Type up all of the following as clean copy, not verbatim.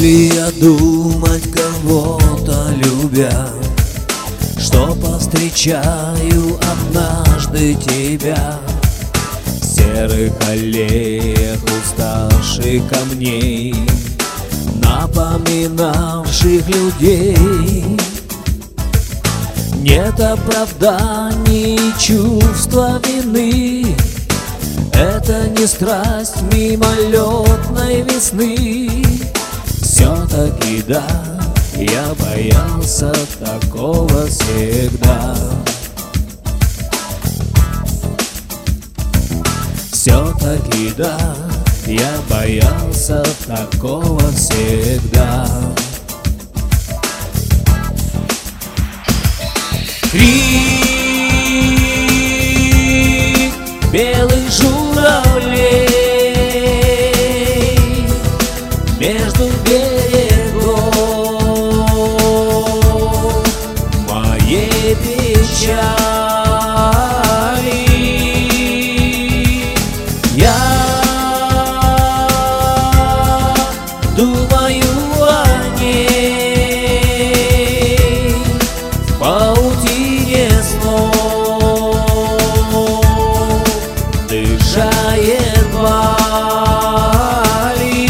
ли я думать, кого-то любя, что повстречаю однажды тебя в серых аллеях уставших камней, напоминавших людей? Нет оправданий и чувства вины, это не страсть мимолетной весны. Все-таки да, я боялся такого всегда. Все-таки да, я боялся такого всегда. Крик белых журавлей между берегов моей печали. Я думаю о ней в паутине снов, дыша едва ли.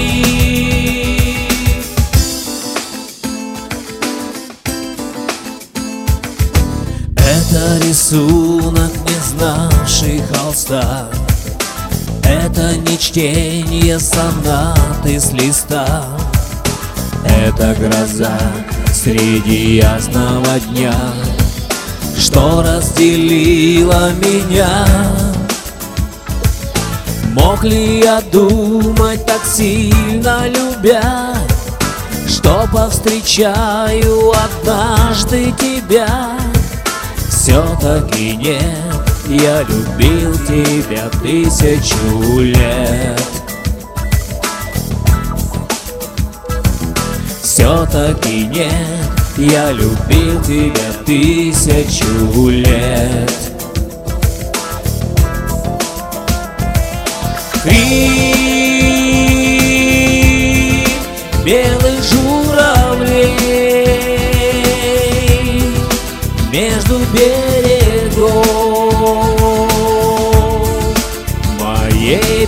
Это рисунок, не знавший холста, это не чтение сонаты с листа, это гроза среди ясного дня, что разделила меня. Мог ли я думать, так сильно любя, что повстречаю однажды тебя? Все-таки нет, я любил тебя 1000 лет. Все-таки нет, я любил тебя 1000 лет. Крик белых журавлей между берегов моей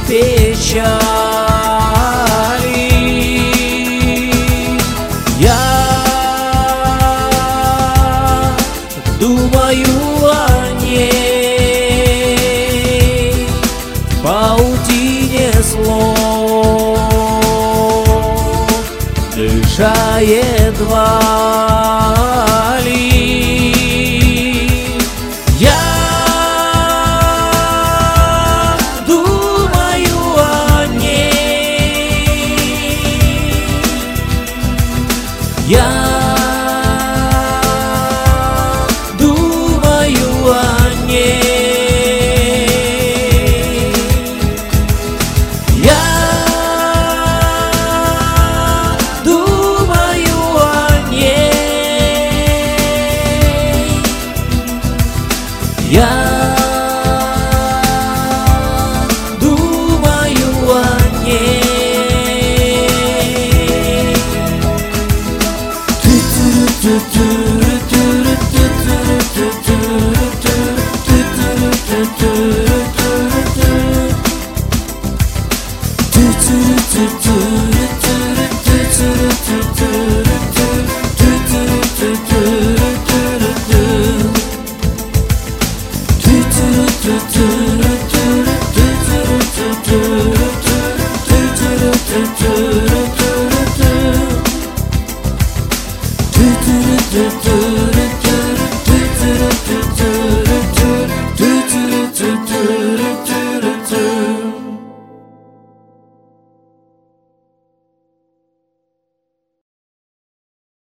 печали. Я думаю о ней в паутине слов, дыша едва ли. Я думаю о ней. Я думаю о ней. Я думаю о ней. Do